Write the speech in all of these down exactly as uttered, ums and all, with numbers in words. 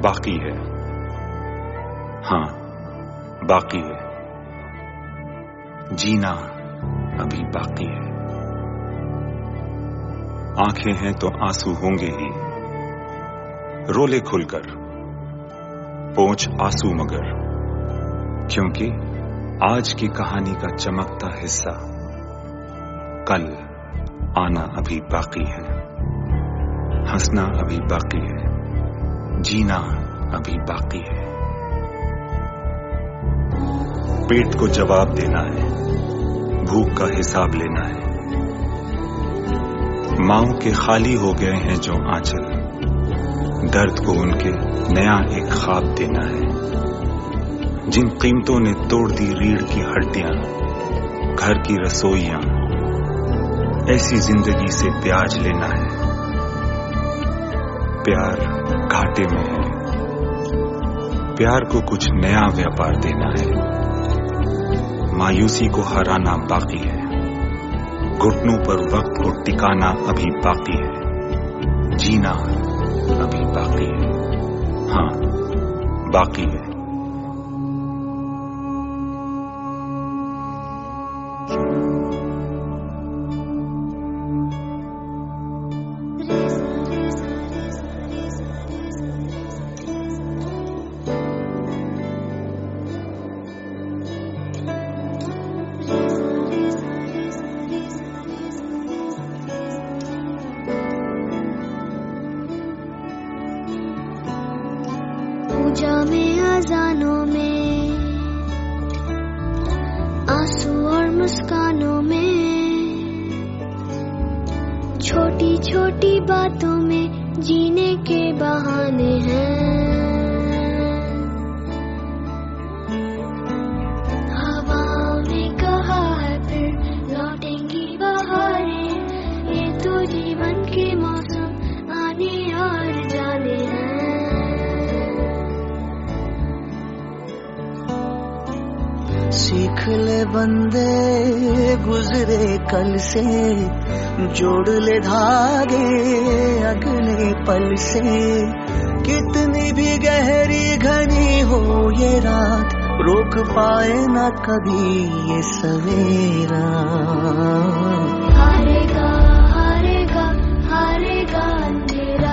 बाकी है, हाँ बाकी है, जीना अभी बाकी है। आंखें हैं तो आंसू होंगे ही, रोले खुलकर पोंछ आंसू मगर, क्योंकि आज की कहानी का चमकता हिस्सा कल आना अभी बाकी है। हंसना अभी बाकी है, जीना अभी बाकी है। पेट को जवाब देना है, भूख का हिसाब लेना है। मांओं के खाली हो गए हैं जो आंचल, दर्द को उनके नया एक ख्वाब देना है। जिन कीमतों ने तोड़ दी रीढ़ की हड्डियां, घर की रसोइयां, ऐसी जिंदगी से ब्याज लेना है। प्यार घाटे में है, प्यार को कुछ नया व्यापार देना है। मायूसी को हराना बाकी है, घुटनों पर वक्त को टिकाना अभी बाकी है। जीना अभी बाकी है, हाँ बाकी है। पूजा में अजानों में, आंसू और मुस्कानों में, छोटी छोटी बातों में जीने के बहाने हैं। हवाओं ने कहा है फिर लौटेंगी बहारें, ये तो जीवन के मौसम आने और जाने हैं। सीख ले बंदे गुजरे कल से, जोड़ ले धागे अगले पल से। कितनी भी गहरी घनी हो ये रात, रोक पाए ना कभी ये सवेरा। हारेगा हारेगा हारेगा अंधेरा,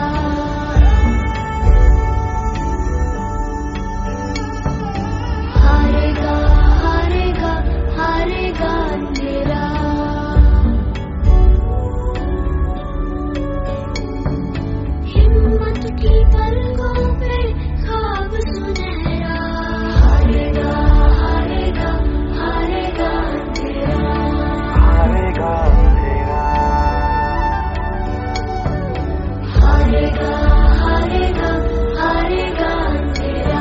हारेगा हारेगा हारेगा अंधेरा। हिम्मत की पलकों पे ख्वाब सुनहरा, हारेगा हारेगा हारेगा अंधेरा, हारेगा अंधेरा, हारेगा हारेगा हारेगा अंधेरा।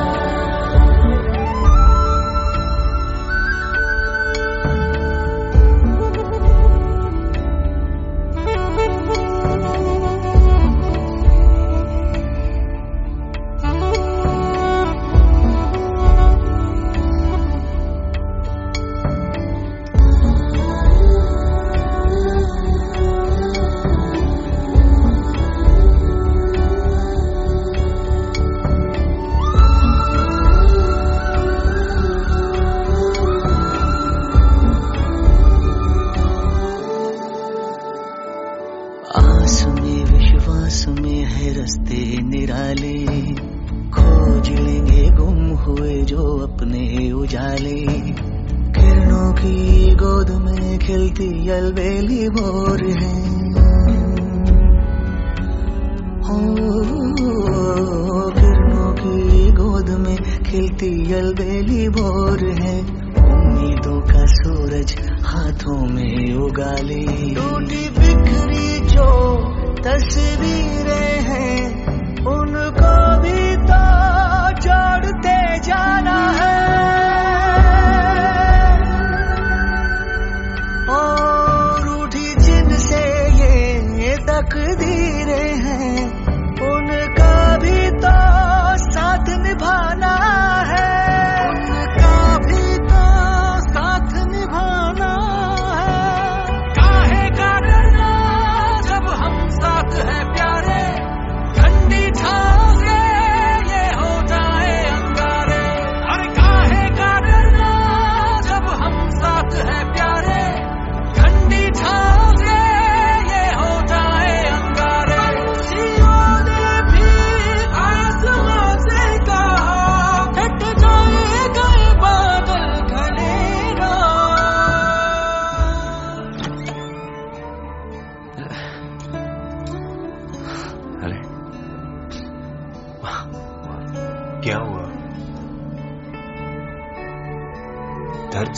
आस में विश्वास में है रास्ते निराले, खोज लेंगे गुम हुए जो अपने उजाले। किरणों की गोद में खिलती अलबेली भोर है, हो किरणों की गोद में खिलती अलबेली भोर है। उम्मीदों का सूरज हाथों में उगाली, टूटी बिखरी जो तस्वीरें हैं उनको भी तो जोड़ते जाना है। और रूठी जिनसे ये तकदीरें हैं उनका भी तो साथ निभाना है, उनका भी तो साथ निभाना है। काहे का डरना जब हम साथ हैं प्यारे, ठंडी छाँव से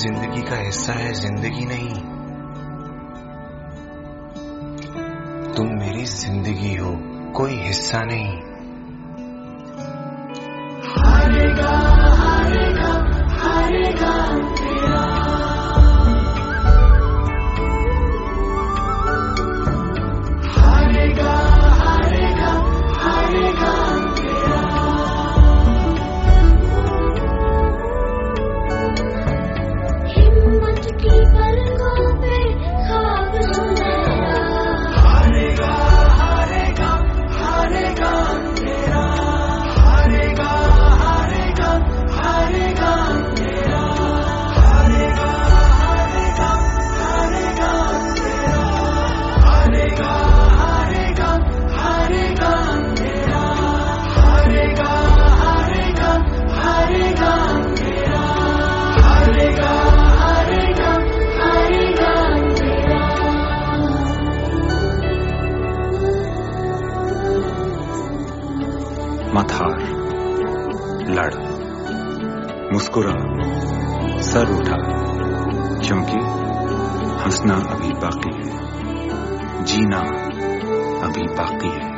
जिंदगी का हिस्सा है, जिंदगी नहीं। तुम मेरी जिंदगी हो, कोई हिस्सा नहीं। हारेगा हारेगा हारेगा तेरा, हारेगा हारेगा हारेगा तेरा। हिम्मत की पलकों पे ख्वाब सुनहरा, हारेगा हारेगा हारेगा तेरा, हारेगा हारेगा हारेगा तेरा, हारेगा हारेगा हारेगा तेरा, हारेगा हारेगा हारेगा तेरा, हारेगा हारेगा हारेगा तेरा, हारेगा हारेगा हारेगा तेरा। मत हार, लड़, मुस्कुरा, सर उठा, क्योंकि हंसना अभी बाकी है, जीना अभी बाकी है।